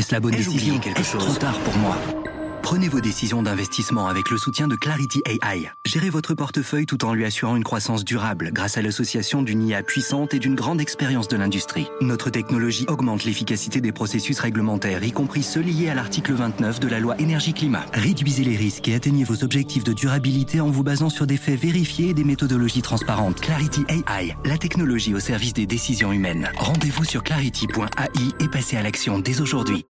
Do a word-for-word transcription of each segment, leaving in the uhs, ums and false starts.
Est-ce la bonne Ai-je décision? oublié quelque Est-ce chose? trop tard pour moi? Prenez vos décisions d'investissement avec le soutien de Clarity A I. Gérez votre portefeuille tout en lui assurant une croissance durable grâce à l'association d'une I A puissante et d'une grande expérience de l'industrie. Notre technologie augmente l'efficacité des processus réglementaires, y compris ceux liés à l'article vingt-neuf de la loi énergie-climat. Réduisez les risques et atteignez vos objectifs de durabilité en vous basant sur des faits vérifiés et des méthodologies transparentes. Clarity A I, la technologie au service des décisions humaines. Rendez-vous sur clarity point A I et passez à l'action dès aujourd'hui.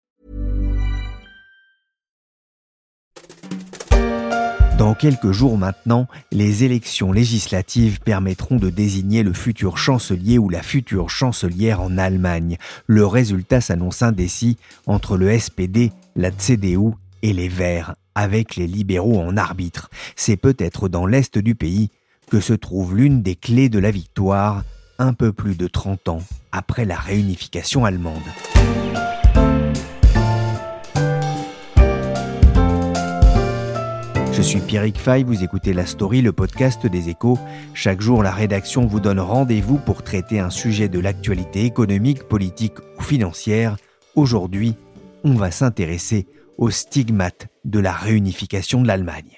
Dans quelques jours maintenant, les élections législatives permettront de désigner le futur chancelier ou la future chancelière en Allemagne. Le résultat s'annonce indécis entre le S P D, la C D U et les Verts, avec les libéraux en arbitre. C'est peut-être dans l'est du pays que se trouve l'une des clés de la victoire, un peu plus de trente ans après la réunification allemande. Je suis Pierrick Fay, vous écoutez La Story, le podcast des Échos. Chaque jour, la rédaction vous donne rendez-vous pour traiter un sujet de l'actualité économique, politique ou financière. Aujourd'hui, on va s'intéresser aux stigmates de la réunification de l'Allemagne.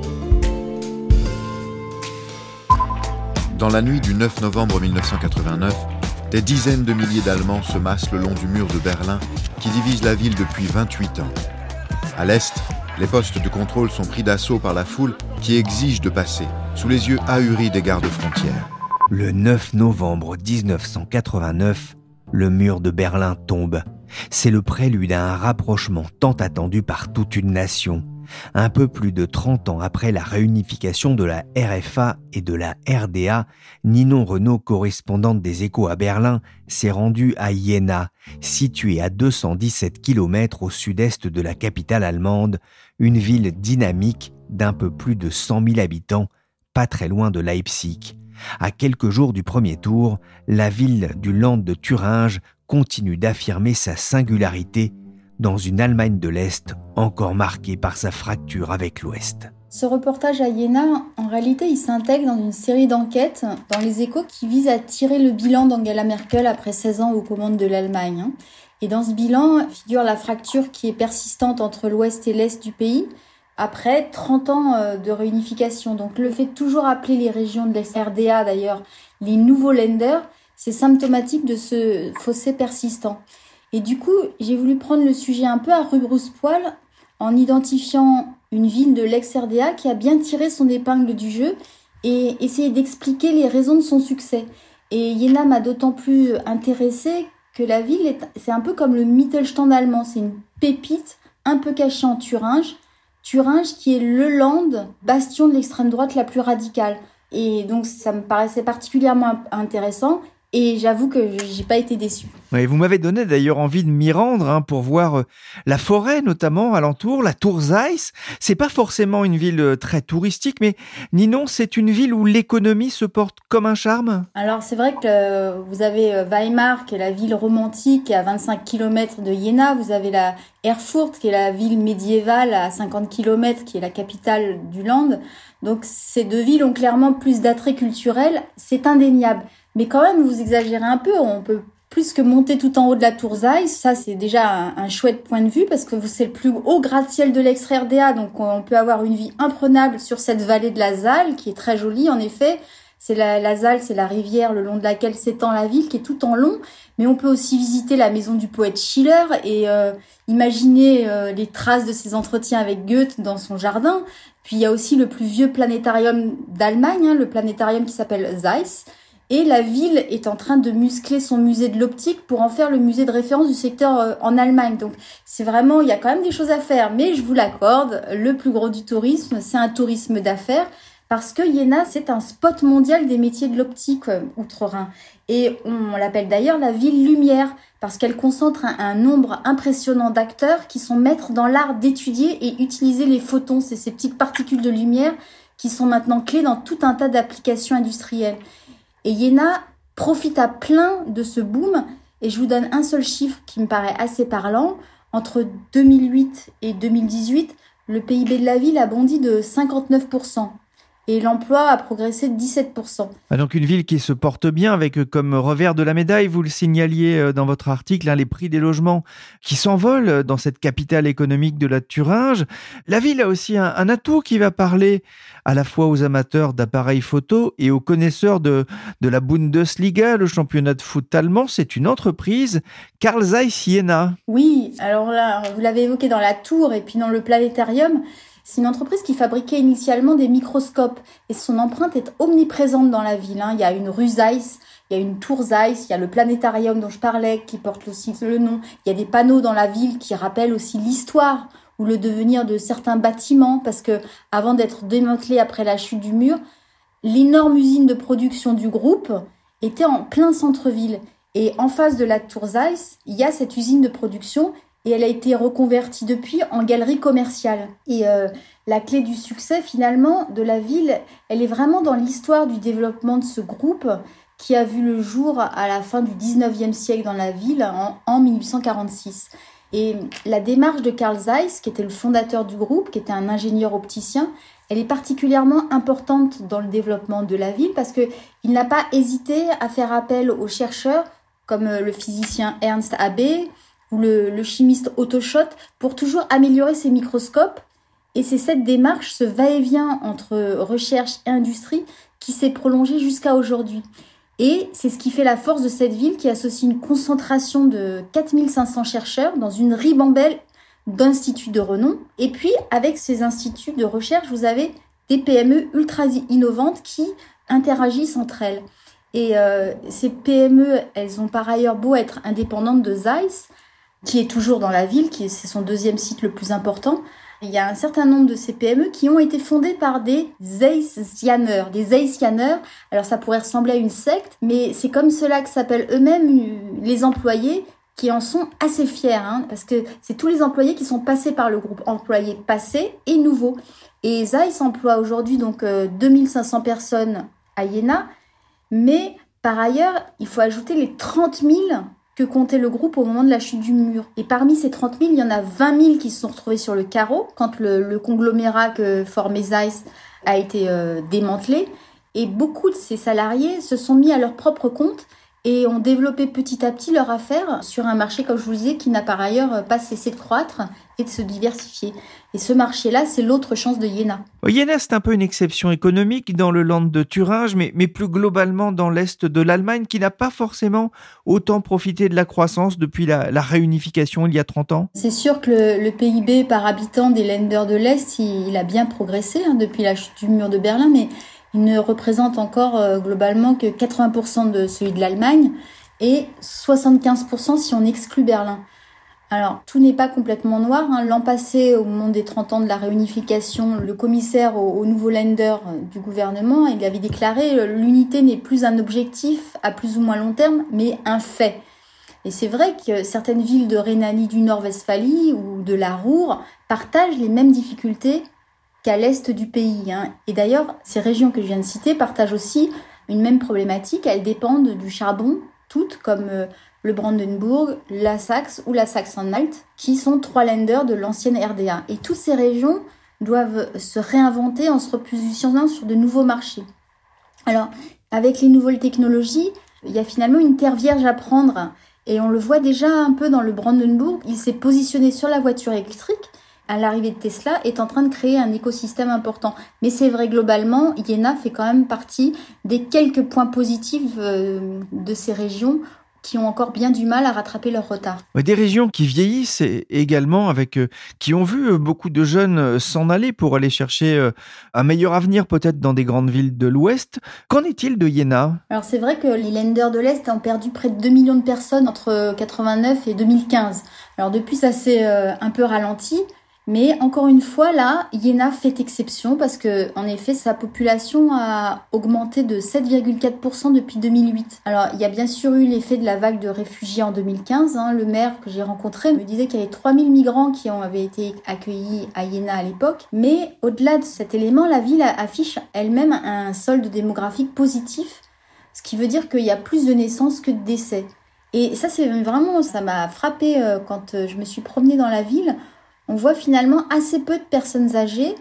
Dans la nuit du neuf novembre mille neuf cent quatre-vingt-neuf, des dizaines de milliers d'Allemands se massent le long du mur de Berlin qui divise la ville depuis vingt-huit ans. À l'est, les postes de contrôle sont pris d'assaut par la foule qui exige de passer, sous les yeux ahuris des gardes-frontières. Le neuf novembre dix-neuf cent quatre-vingt-neuf, le mur de Berlin tombe. C'est le prélude à un rapprochement tant attendu par toute une nation. Un peu plus de trente ans après la réunification de la R F A et de la R D A, Ninon Renaud, correspondante des Échos à Berlin, s'est rendue à Jena, située à deux cent dix-sept kilomètres au sud-est de la capitale allemande, une ville dynamique d'un peu plus de cent mille habitants, pas très loin de Leipzig. À quelques jours du premier tour, la ville du Land de Thuringe continue d'affirmer sa singularité dans une Allemagne de l'Est encore marquée par sa fracture avec l'Ouest. Ce reportage à Jena, en réalité, il s'intègre dans une série d'enquêtes dans les Échos qui visent à tirer le bilan d'Angela Merkel après seize ans aux commandes de l'Allemagne. Et dans ce bilan figure la fracture qui est persistante entre l'Ouest et l'Est du pays après trente ans de réunification. Donc le fait de toujours appeler les régions de l'Est, R D A d'ailleurs, les nouveaux Länder, c'est symptomatique de ce fossé persistant. Et du coup, j'ai voulu prendre le sujet un peu à rebrousse-poil en identifiant une ville de l'ex-R D A qui a bien tiré son épingle du jeu et essayer d'expliquer les raisons de son succès. Et Jena m'a d'autant plus intéressée que la ville, est, c'est un peu comme le Mittelstand allemand, c'est une pépite un peu cachée en Thuringe. Thuringe qui est le Land, bastion de l'extrême droite la plus radicale. Et donc ça me paraissait particulièrement intéressant. Et j'avoue que j'ai pas été déçue. Oui, vous m'avez donné d'ailleurs envie de m'y rendre hein, pour voir euh, la forêt notamment alentour, la Tour Zeiss. C'est pas forcément une ville euh, très touristique, mais Ninon, c'est une ville où l'économie se porte comme un charme. Alors c'est vrai que euh, vous avez Weimar, qui est la ville romantique, qui est à vingt-cinq kilomètres de Jena. Vous avez la Erfurt, qui est la ville médiévale à cinquante kilomètres, qui est la capitale du Land. Donc ces deux villes ont clairement plus d'attrait culturel, c'est indéniable. Mais quand même, vous exagérez un peu, on peut plus que monter tout en haut de la Tour Zeiss, ça c'est déjà un, un chouette point de vue parce que c'est le plus haut gratte-ciel de l'ex-R D A, donc on peut avoir une vue imprenable sur cette vallée de la Saale qui est très jolie en effet. C'est la, la Saale, c'est la rivière le long de laquelle s'étend la ville qui est tout en long, mais on peut aussi visiter la maison du poète Schiller et euh, imaginer euh, les traces de ses entretiens avec Goethe dans son jardin. Puis il y a aussi le plus vieux planétarium d'Allemagne, hein, le planétarium qui s'appelle Zeiss. Et la ville est en train de muscler son musée de l'optique pour en faire le musée de référence du secteur euh, en Allemagne. Donc c'est vraiment, il y a quand même des choses à faire, mais je vous l'accorde, le plus gros du tourisme, c'est un tourisme d'affaires, parce que Jena, c'est un spot mondial des métiers de l'optique euh, outre-Rhin. Et on l'appelle d'ailleurs la ville lumière, parce qu'elle concentre un, un nombre impressionnant d'acteurs qui sont maîtres dans l'art d'étudier et utiliser les photons, c'est ces petites particules de lumière qui sont maintenant clés dans tout un tas d'applications industrielles. Et Jena profite à plein de ce boom, et je vous donne un seul chiffre qui me paraît assez parlant. Entre deux mille huit et deux mille dix-huit, le P I B de la ville a bondi de cinquante-neuf pour cent. et l'emploi a progressé de dix-sept pour cent. Ah, donc une ville qui se porte bien avec comme revers de la médaille, vous le signaliez dans votre article, hein, les prix des logements qui s'envolent dans cette capitale économique de la Thuringe. La ville a aussi un, un atout qui va parler à la fois aux amateurs d'appareils photo et aux connaisseurs de, de la Bundesliga, le championnat de foot allemand. C'est une entreprise, Carl Zeiss Jena. Oui, alors là, vous l'avez évoqué dans la tour et puis dans le planétarium. C'est une entreprise qui fabriquait initialement des microscopes et son empreinte est omniprésente dans la ville. Il y a une rue Zeiss, il y a une tour Zeiss, il y a le planétarium dont je parlais qui porte aussi le nom. Il y a des panneaux dans la ville qui rappellent aussi l'histoire ou le devenir de certains bâtiments parce que avant d'être démantelé après la chute du mur, l'énorme usine de production du groupe était en plein centre-ville. Et en face de la tour Zeiss, il y a cette usine de production et elle a été reconvertie depuis en galerie commerciale. Et euh, la clé du succès, finalement, de la ville, elle est vraiment dans l'histoire du développement de ce groupe qui a vu le jour à la fin du dix-neuvième siècle dans la ville, en, en dix-huit cent quarante-six. Et la démarche de Carl Zeiss, qui était le fondateur du groupe, qui était un ingénieur opticien, elle est particulièrement importante dans le développement de la ville parce qu'il n'a pas hésité à faire appel aux chercheurs comme le physicien Ernst Abbe, ou le, le chimiste Otto Schott, pour toujours améliorer ses microscopes. Et c'est cette démarche, ce va-et-vient entre recherche et industrie, qui s'est prolongée jusqu'à aujourd'hui. Et c'est ce qui fait la force de cette ville, qui associe une concentration de quatre mille cinq cents chercheurs dans une ribambelle d'instituts de renom. Et puis, avec ces instituts de recherche, vous avez des P M E ultra innovantes qui interagissent entre elles. Et euh, ces P M E, elles ont par ailleurs beau être indépendantes de Zeiss, qui est toujours dans la ville, qui est, c'est son deuxième site le plus important. Il y a un certain nombre de ces P M E qui ont été fondées par des Zeissianers, des Zeissianers. Alors ça pourrait ressembler à une secte, mais c'est comme cela que s'appellent eux-mêmes les employés qui en sont assez fiers, hein, parce que c'est tous les employés qui sont passés par le groupe, employés passés et nouveaux. Et Zeiss emploie aujourd'hui donc euh, deux mille cinq cents personnes à Jena, mais par ailleurs, il faut ajouter les trente mille que comptait le groupe au moment de la chute du mur. Et parmi ces trente mille, il y en a vingt mille qui se sont retrouvés sur le carreau quand le, le conglomérat que formait Zeiss a été euh, démantelé. Et beaucoup de ces salariés se sont mis à leur propre compte et ont développé petit à petit leur affaire sur un marché, comme je vous le disais, qui n'a par ailleurs pas cessé de croître et de se diversifier. Et ce marché-là, c'est l'autre chance de Jena. Jena, c'est un peu une exception économique dans le land de Thuringe, mais, mais plus globalement dans l'est de l'Allemagne, qui n'a pas forcément autant profité de la croissance depuis la, la réunification il y a trente ans. C'est sûr que le, le P I B par habitant des Länder de l'Est, il, il a bien progressé hein, depuis la chute du mur de Berlin, mais il ne représente encore euh, globalement que quatre-vingts pour cent de celui de l'Allemagne et soixante-quinze pour cent si on exclut Berlin. Alors, tout n'est pas complètement noir. Hein. L'an passé, au moment des trente ans de la réunification, le commissaire au, au nouveau Länder du gouvernement, il avait déclaré « l'unité n'est plus un objectif à plus ou moins long terme, mais un fait ». Et c'est vrai que certaines villes de Rhénanie du Nord-Westphalie ou de la Ruhr partagent les mêmes difficultés qu'à l'est du pays. Hein. Et d'ailleurs, ces régions que je viens de citer partagent aussi une même problématique. Elles dépendent du charbon, toutes, comme euh, le Brandenburg, la Saxe ou la Saxe-Anhalt, qui sont trois Länder de l'ancienne R D A. Et toutes ces régions doivent se réinventer en se repositionnant sur de nouveaux marchés. Alors, avec les nouvelles technologies, il y a finalement une terre vierge à prendre. Et on le voit déjà un peu dans le Brandenburg. Il s'est positionné sur la voiture électrique. À l'arrivée de Tesla, est en train de créer un écosystème important. Mais c'est vrai, globalement, Jena fait quand même partie des quelques points positifs euh, de ces régions qui ont encore bien du mal à rattraper leur retard. Des régions qui vieillissent également, avec, euh, qui ont vu beaucoup de jeunes s'en aller pour aller chercher euh, un meilleur avenir peut-être dans des grandes villes de l'Ouest. Qu'en est-il de Jena ? Alors c'est vrai que les Länder de l'Est ont perdu près de deux millions de personnes entre quatre-vingt-neuf et deux mille quinze. Alors depuis, ça s'est euh, un peu ralenti. Mais encore une fois, là, Jena fait exception parce que, en effet, sa population a augmenté de sept virgule quatre pour cent depuis deux mille huit. Alors, il y a bien sûr eu l'effet de la vague de réfugiés en deux mille quinze. Hein. Le maire que j'ai rencontré me disait qu'il y avait trois mille migrants qui ont, avaient été accueillis à Jena à l'époque. Mais au-delà de cet élément, la ville affiche elle-même un solde démographique positif, ce qui veut dire qu'il y a plus de naissances que de décès. Et ça, c'est vraiment, ça m'a frappé quand je me suis promenée dans la ville. On voit finalement assez peu de personnes âgées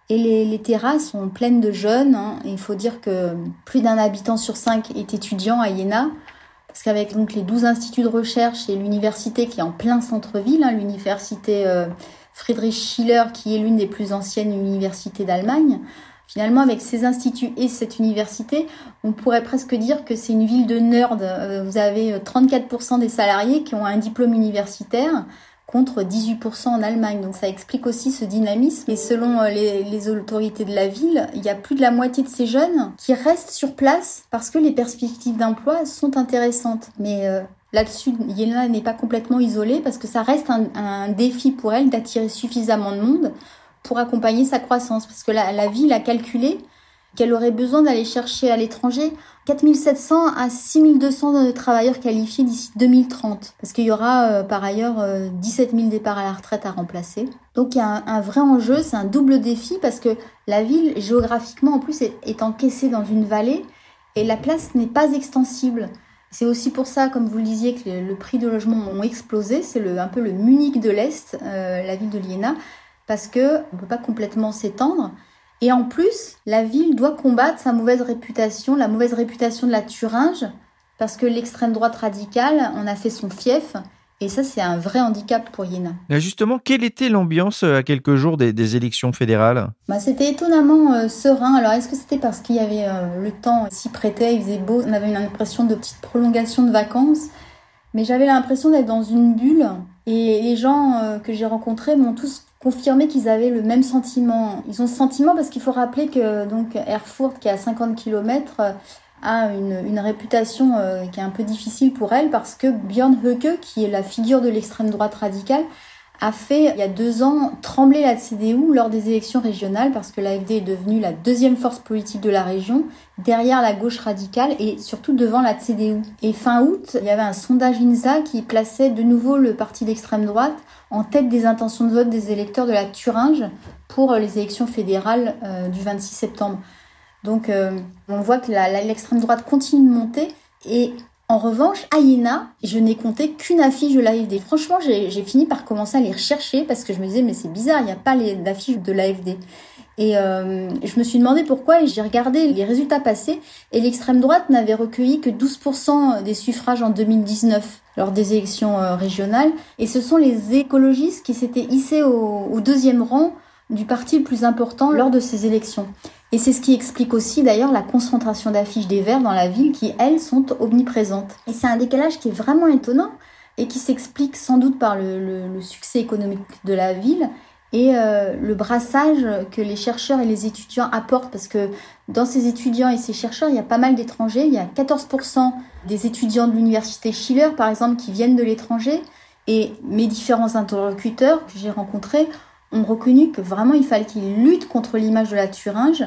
Et les, les terrasses sont pleines de jeunes. Hein. Il faut dire que plus d'un habitant sur cinq est étudiant à Iéna. Parce qu'avec donc les douze instituts de recherche et l'université qui est en plein centre-ville, hein, l'université euh, Friedrich Schiller, qui est l'une des plus anciennes universités d'Allemagne, finalement, avec ces instituts et cette université, on pourrait presque dire que c'est une ville de nerds. Vous avez trente-quatre pour cent des salariés qui ont un diplôme universitaire contre dix-huit pour cent en Allemagne. Donc ça explique aussi ce dynamisme. Et selon les, les autorités de la ville, il y a plus de la moitié de ces jeunes qui restent sur place parce que les perspectives d'emploi sont intéressantes. Mais euh, là-dessus, Iéna n'est pas complètement isolée parce que ça reste un, un défi pour elle d'attirer suffisamment de monde pour accompagner sa croissance. Parce que la, la ville a calculé qu'elle aurait besoin d'aller chercher à l'étranger quatre mille sept cents à six mille deux cents travailleurs qualifiés d'ici deux mille trente. Parce qu'il y aura euh, par ailleurs euh, dix-sept mille départs à la retraite à remplacer. Donc il y a un, un vrai enjeu, c'est un double défi parce que la ville, géographiquement en plus, est, est encaissée dans une vallée et la place n'est pas extensible. C'est aussi pour ça, comme vous le disiez, que le, le prix de logement ont explosé. C'est le, un peu le Munich de l'Est, euh, la ville de Iéna, parce qu'on ne peut pas complètement s'étendre. Et en plus, la ville doit combattre sa mauvaise réputation, la mauvaise réputation de la Thuringe, parce que l'extrême droite radicale en a fait son fief. Et ça, c'est un vrai handicap pour Iéna. Justement, quelle était l'ambiance à quelques jours des, des élections fédérales ? Bah, c'était étonnamment euh, serein. Alors, est-ce que c'était parce qu'il y avait euh, le temps s'y prêtait, il faisait beau, on avait une impression de petite prolongation de vacances. Mais j'avais l'impression d'être dans une bulle. Et les gens euh, que j'ai rencontrés m'ont tous confirmé qu'ils avaient le même sentiment. Ils ont ce sentiment parce qu'il faut rappeler que donc Erfurt, qui est à cinquante kilomètres, euh, a une, une réputation euh, qui est un peu difficile pour elle parce que Björn Höcke, qui est la figure de l'extrême droite radicale, a fait, il y a deux ans, trembler la C D U lors des élections régionales parce que l'A F D est devenue la deuxième force politique de la région, derrière la gauche radicale et surtout devant la C D U. Et fin août, il y avait un sondage INSA qui plaçait de nouveau le parti d'extrême droite en tête des intentions de vote des électeurs de la Thuringe pour les élections fédérales euh, du vingt-six septembre. Donc euh, on voit que la, la, l'extrême droite continue de monter et en revanche, à Iéna, je n'ai compté qu'une affiche de l'A F D. Franchement, j'ai, j'ai fini par commencer à les rechercher parce que je me disais, mais c'est bizarre, il n'y a pas les, d'affiche de l'A F D. Et euh, je me suis demandé pourquoi et j'ai regardé les résultats passés et l'extrême droite n'avait recueilli que douze pour cent des suffrages en deux mille dix-neuf lors des élections euh, régionales. Et ce sont les écologistes qui s'étaient hissés au, au deuxième rang du parti le plus important lors de ces élections. Et c'est ce qui explique aussi d'ailleurs la concentration d'affiches des Verts dans la ville qui, elles, sont omniprésentes. Et c'est un décalage qui est vraiment étonnant et qui s'explique sans doute par le, le, le succès économique de la ville et euh, le brassage que les chercheurs et les étudiants apportent. Parce que dans ces étudiants et ces chercheurs, il y a pas mal d'étrangers. Il y a quatorze pour cent des étudiants de l'université Schiller, par exemple, qui viennent de l'étranger. Et mes différents interlocuteurs que j'ai rencontrés ont reconnu que vraiment il fallait qu'ils luttent contre l'image de la Thuringe.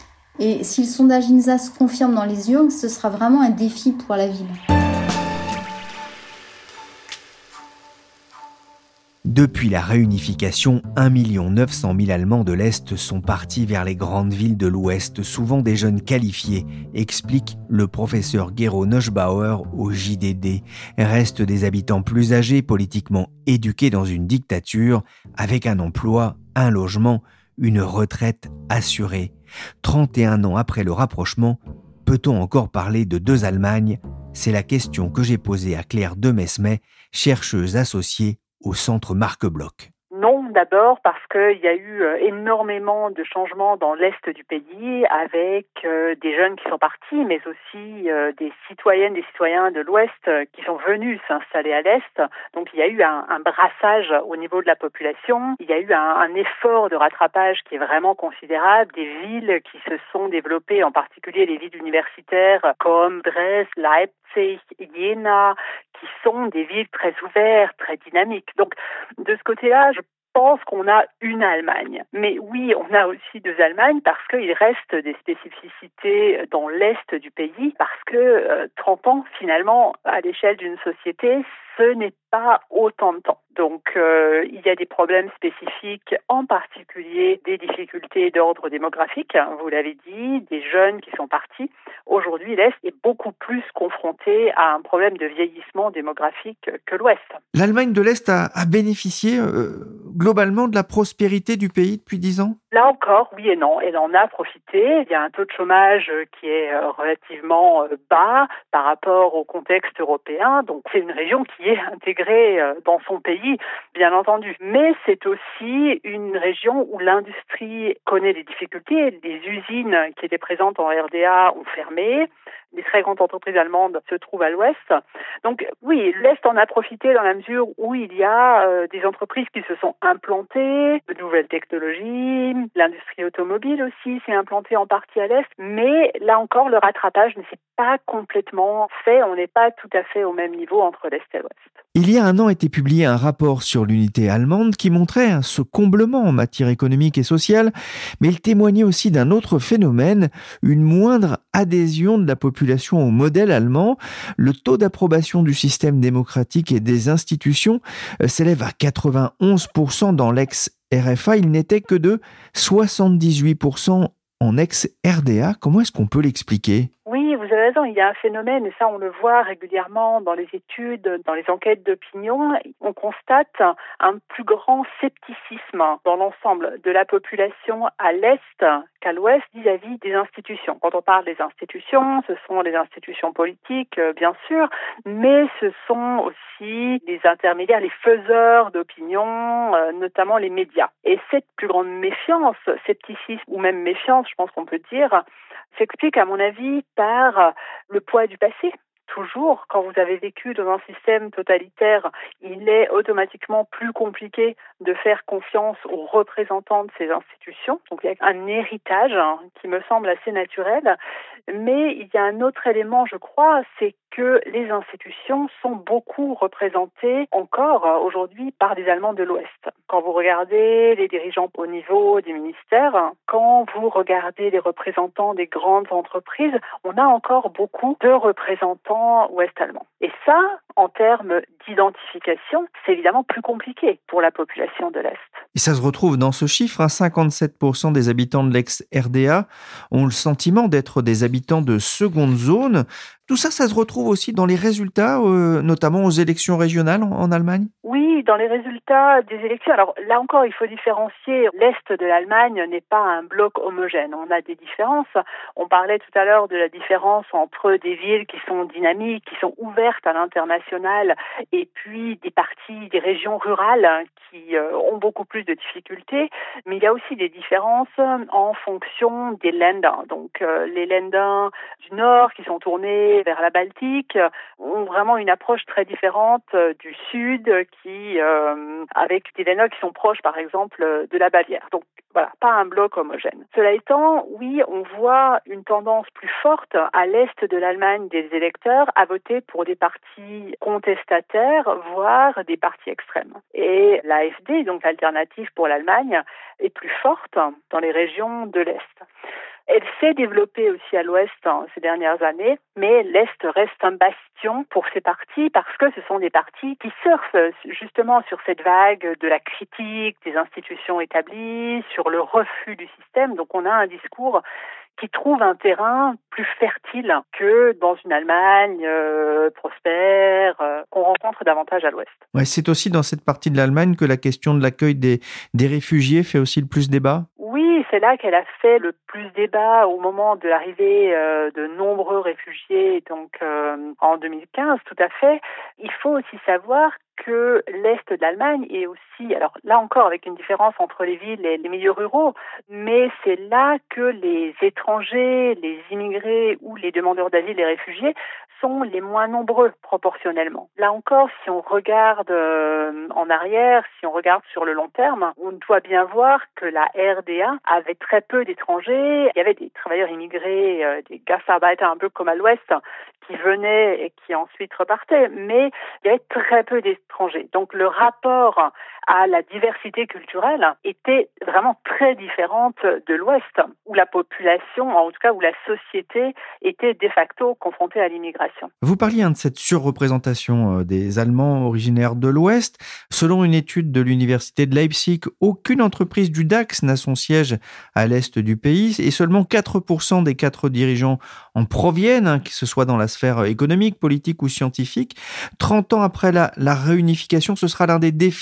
Et si le sondage INSA se confirme dans les urnes, ce sera vraiment un défi pour la ville. Depuis la réunification, un million neuf cent mille Allemands de l'Est sont partis vers les grandes villes de l'Ouest, souvent des jeunes qualifiés, explique le professeur Gero Neuschbauer au J D D. Restent des habitants plus âgés, politiquement éduqués dans une dictature, avec un emploi, un logement, une retraite assurée. trente et un ans après le rapprochement, peut-on encore parler de deux Allemagnes ? C'est la question que j'ai posée à Claire Demesmet, chercheuse associée au centre Marc Bloch. Non, d'abord parce qu'il y a eu énormément de changements dans l'Est du pays avec euh, des jeunes qui sont partis, mais aussi euh, des citoyennes, des citoyens de l'Ouest euh, qui sont venus s'installer à l'Est. Donc il y a eu un, un brassage au niveau de la population. Il y a eu un, un effort de rattrapage qui est vraiment considérable. Des villes qui se sont développées, en particulier les villes universitaires comme Dresde, Leipzig, Jena, qui sont des villes très ouvertes, très dynamiques. Donc de ce côté-là, je pense qu'on a une Allemagne. Mais oui, on a aussi deux Allemagnes parce qu'il reste des spécificités dans l'Est du pays, parce que euh, trente ans, finalement, à l'échelle d'une société, ce n'est pas autant de temps. Donc, euh, il y a des problèmes spécifiques, en particulier des difficultés d'ordre démographique, hein, vous l'avez dit, des jeunes qui sont partis. Aujourd'hui, l'Est est beaucoup plus confronté à un problème de vieillissement démographique que l'Ouest. L'Allemagne de l'Est a, a bénéficié euh, globalement de la prospérité du pays depuis dix ans ? Là encore, oui et non. Elle en a profité. Il y a un taux de chômage qui est relativement bas par rapport au contexte européen. Donc, c'est une région qui est intégrée dans son pays, bien entendu. Mais c'est aussi une région où l'industrie connaît des difficultés. Les usines qui étaient présentes en R D A ont fermé. Les très grandes entreprises allemandes se trouvent à l'ouest. Donc oui, l'Est en a profité dans la mesure où il y a euh, des entreprises qui se sont implantées, de nouvelles technologies, l'industrie automobile aussi s'est implantée en partie à l'Est, mais là encore, le rattrapage ne s'est pas complètement fait. On n'est pas tout à fait au même niveau entre l'Est et l'Ouest. Il y a un an était publié un rapport sur l'unité allemande qui montrait ce comblement en matière économique et sociale, mais il témoignait aussi d'un autre phénomène, une moindre adhésion de la population au modèle allemand. Le taux d'approbation du système démocratique et des institutions s'élève à quatre-vingt-onze pour cent dans l'ex-R F A. Il n'était que de soixante-dix-huit pour cent en ex-R D A. Comment est-ce qu'on peut l'expliquer ? Oui, vous avez raison, il y a un phénomène, et ça on le voit régulièrement dans les études, dans les enquêtes d'opinion, on constate un plus grand scepticisme dans l'ensemble de la population à l'Est qu'à l'Ouest vis-à-vis des institutions. Quand on parle des institutions, ce sont les institutions politiques, bien sûr, mais ce sont aussi les intermédiaires, les faiseurs d'opinion, notamment les médias. Et cette plus grande méfiance, scepticisme ou même méfiance, je pense qu'on peut dire, s'explique à mon avis par le poids du passé. Toujours, quand vous avez vécu dans un système totalitaire, il est automatiquement plus compliqué de faire confiance aux représentants de ces institutions. Donc il y a un héritage hein, qui me semble assez naturel. Mais il y a un autre élément, je crois, c'est que les institutions sont beaucoup représentées encore aujourd'hui par des Allemands de l'Ouest. Quand vous regardez les dirigeants au niveau des ministères, quand vous regardez les représentants des grandes entreprises, on a encore beaucoup de représentants ouest-allemands. Et ça, en termes d'identification, c'est évidemment plus compliqué pour la population de l'Est. Et ça se retrouve dans ce chiffre, hein, cinquante-sept pour cent des habitants de l'ex-R D A ont le sentiment d'être des habitants de seconde zone. Tout ça, ça se retrouve aussi dans les résultats, euh, notamment aux élections régionales en, en Allemagne ? Oui, dans les résultats des élections. Alors là encore, il faut différencier. L'Est de l'Allemagne n'est pas un bloc homogène. On a des différences. On parlait tout à l'heure de la différence entre des villes qui sont dynamiques, qui sont ouvertes à l'international, et puis des parties, des régions rurales qui euh, ont beaucoup plus de difficultés. Mais il y a aussi des différences en fonction des Länder. Donc euh, les Länder du Nord qui sont tournés vers la Baltique ont vraiment une approche très différente euh, du Sud qui, euh, avec des Länder qui sont proches par exemple de la Bavière. Donc voilà, pas un bloc homogène. Cela étant, oui, on voit une tendance plus forte à l'Est de l'Allemagne des électeurs à voter pour des partis contestataires, voire des partis extrêmes. Et l'A F D, donc l'alternative pour l'Allemagne, est plus forte dans les régions de l'Est. Elle s'est développée aussi à l'Ouest hein, ces dernières années, mais l'Est reste un bastion pour ces partis parce que ce sont des partis qui surfent justement sur cette vague de la critique des institutions établies, sur le refus du système. Donc on a un discours qui trouve un terrain plus fertile que dans une Allemagne euh, prospère, euh, qu'on rencontre davantage à l'Ouest. Ouais, c'est aussi dans cette partie de l'Allemagne que la question de l'accueil des, des réfugiés fait aussi le plus débat ? Oui, c'est là qu'elle a fait le plus débat au moment de l'arrivée euh, de nombreux réfugiés, donc euh, en deux mille quinze, tout à fait. Il faut aussi savoir que l'Est de l'Allemagne est aussi, alors là encore avec une différence entre les villes et les milieux ruraux, mais c'est là que les étrangers, les immigrés ou les demandeurs d'asile, les réfugiés sont les moins nombreux proportionnellement. Là encore, si on regarde euh, en arrière, si on regarde sur le long terme, on doit bien voir que la R D A avait très peu d'étrangers. Il y avait des travailleurs immigrés, euh, des Gastarbeiter un peu comme à l'Ouest, qui venaient et qui ensuite repartaient, mais il y avait très peu d'étrangers. Donc le rapport à la diversité culturelle était vraiment très différente de l'Ouest, où la population, en tout cas où la société, était de facto confrontée à l'immigration. Vous parliez hein, de cette surreprésentation euh, des Allemands originaires de l'Ouest. Selon une étude de l'université de Leipzig, aucune entreprise du DAX n'a son siège à l'est du pays et seulement quatre pour cent des quatre dirigeants en proviennent, hein, que ce soit dans la sphère économique, politique ou scientifique. trente ans après la, la réunification, ce sera l'un des défis pour le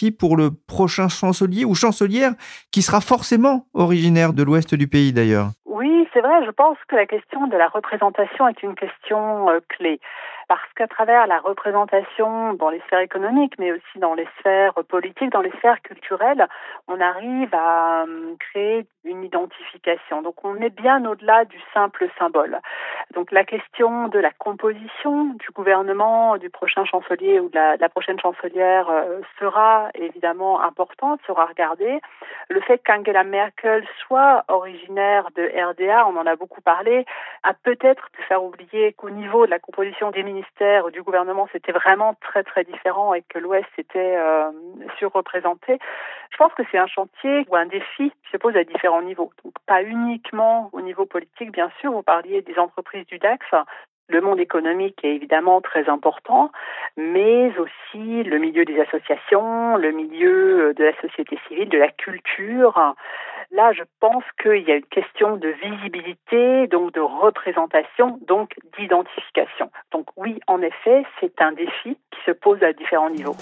prochain chancelier ou chancelière qui sera forcément originaire de l'ouest du pays d'ailleurs. Oui, c'est vrai, je pense que la question de la représentation est une question euh, clé. Parce qu'à travers la représentation dans les sphères économiques, mais aussi dans les sphères politiques, dans les sphères culturelles, on arrive à euh, créer une identification. Donc on est bien au-delà du simple symbole. Donc la question de la composition du gouvernement, du prochain chancelier ou de la, de la prochaine chancelière euh, sera évidemment importante, sera regardée. Le fait qu'Angela Merkel soit originaire de R D A, on en a beaucoup parlé, a peut-être pu faire oublier qu'au niveau de la composition des ministères du gouvernement, c'était vraiment très très différent et que l'Ouest était euh, surreprésenté. Je pense que c'est un chantier ou un défi qui se pose à différents niveaux. Donc pas uniquement au niveau politique, bien sûr, vous parliez des entreprises du DAX. Le monde économique est évidemment très important, mais aussi le milieu des associations, le milieu de la société civile, de la culture. Là, je pense qu'il y a une question de visibilité, donc de représentation, donc d'identification. Donc oui, en effet, c'est un défi qui se pose à différents niveaux.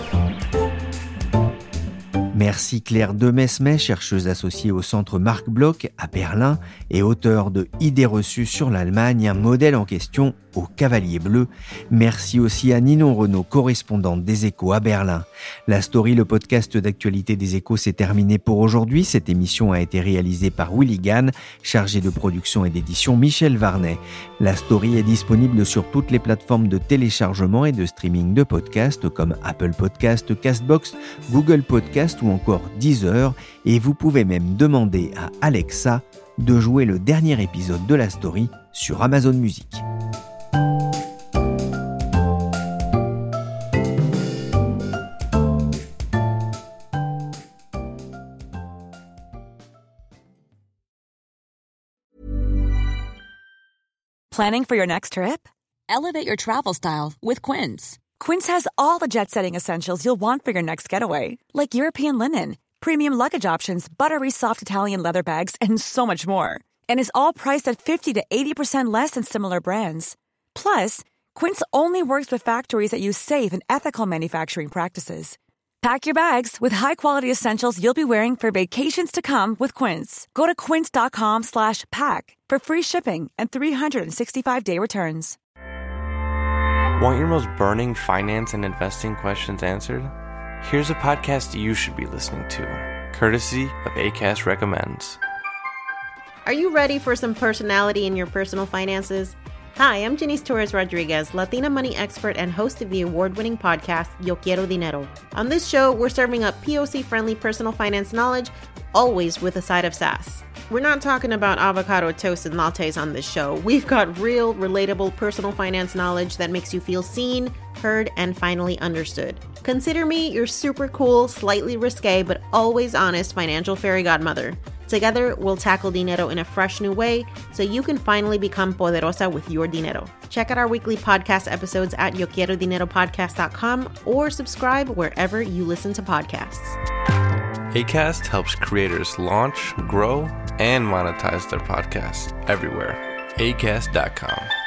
Merci Claire Demesmet, chercheuse associée au centre Marc Bloch à Berlin et auteure de Idées reçues sur l'Allemagne, un modèle en question au Cavalier Bleu. Merci aussi à Ninon Renaud, correspondante des Échos à Berlin. La Story, le podcast d'actualité des Échos, s'est terminé pour aujourd'hui. Cette émission a été réalisée par Willy Gann, chargé de production et d'édition Michel Varnet. La Story est disponible sur toutes les plateformes de téléchargement et de streaming de podcasts comme Apple Podcasts, Castbox, Google Podcasts ou encore Deezer. Et vous pouvez même demander à Alexa de jouer le dernier épisode de La Story sur Amazon Music. Planning for your next trip? Elevate your travel style with Quince. Quince has all the jet-setting essentials you'll want for your next getaway, like European linen, premium luggage options, buttery soft Italian leather bags, and so much more. And is all priced at fifty to eighty percent less than similar brands. Plus, Quince only works with factories that use safe and ethical manufacturing practices. Pack your bags with high-quality essentials you'll be wearing for vacations to come with Quince. Go to quince.com slash pack for free shipping and three sixty-five day returns. Want your most burning finance and investing questions answered? Here's a podcast you should be listening to, courtesy of Acast Recommends. Are you ready for some personality in your personal finances? Hi, I'm Janice Torres-Rodriguez, Latina money expert and host of the award-winning podcast, Yo Quiero Dinero. On this show, we're serving up P O C-friendly personal finance knowledge, always with a side of sass. We're not talking about avocado toast and lattes on this show. We've got real, relatable personal finance knowledge that makes you feel seen, heard, and finally understood. Consider me your super cool, slightly risque, but always honest financial fairy godmother. Together, we'll tackle dinero in a fresh new way so you can finally become poderosa with your dinero. Check out our weekly podcast episodes at yo quiero dinero podcast dot com or subscribe wherever you listen to podcasts. Acast helps creators launch, grow, and monetize their podcasts everywhere. acast dot com.